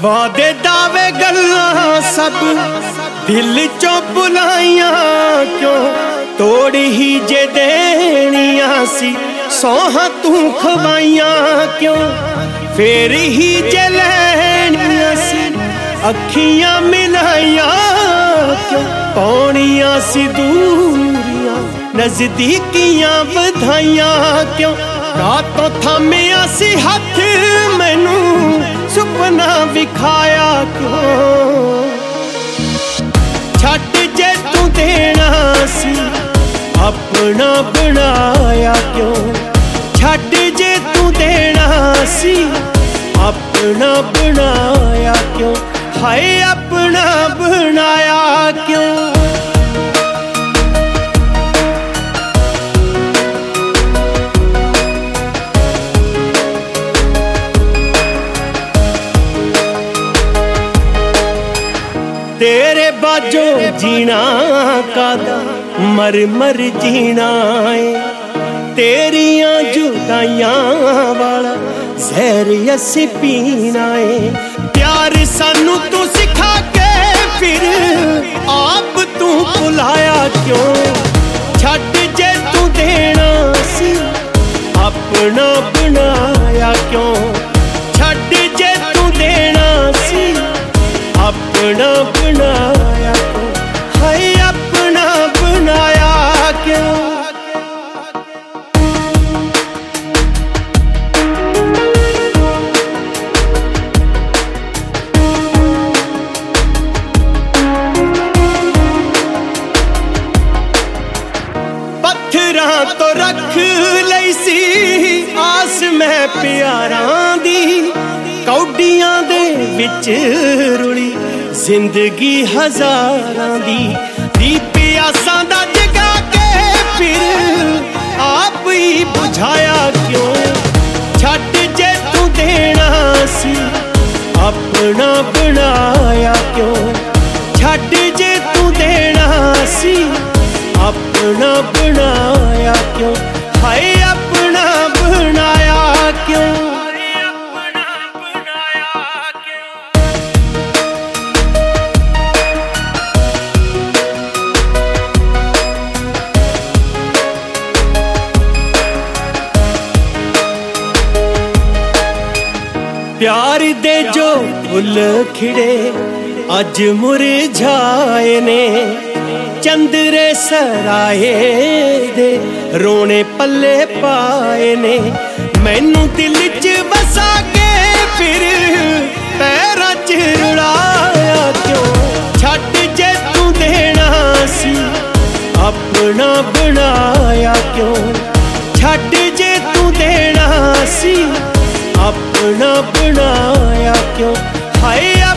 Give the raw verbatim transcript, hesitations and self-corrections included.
वादे दावे गल्लां सब दिल चों बुलाइयां क्यों, तोड़ ही जे देनियां सी सौहां तू खवाइयां क्यों, फेर ही जे लैनियां सी अखियां मिलाइयां क्यों, पौनियां सी दूरियां नजदीकियां बधाइयां क्यों, रातों थामिया सी हथ मैनू सुपना विखाया क्यों, छट जे तू देना सी अपना बनाया क्यों, छट जे तू देना सी अपना बनाया क्यों, हाय अपना बनाया क्यों। तेरे बाजो जीना कादा मर मर जीना है, तेरियां जुदाइयां वाला जहर असी पीना है, प्यार सानू तू सिखा के फिर आप तू भुलाया क्यों, छट जे तू देना सी अपना बनाया क्यों, छट जे तू देना सी अपना बनाया क्यों, हाय अपना बनाया क्यों। पत्थरां तो रख लई सी आस मैं प्यारां दी, कौडियां दे विच रुली जिंदगी हजारां दी, दी प्यासां दा जगा के फिर आप ही बुझाया क्यों, छट जे तू देना सी अपना बनाया क्यों, छट जे तू देना सी अपना बनाया क्यों, हाय अपना बनाया क्यों। प्यार दे जो फुल खिड़े अज मुरझाए ने, चंदरे सराए दे रोने पल्ले पाए ने, मैनू दिल च बसा के फिर पैरां च रुलाया क्यों, छट जे तू देना सी अपना बनाया क्यों, छट जे तू देना सी अपना बनाया क्यों, हाय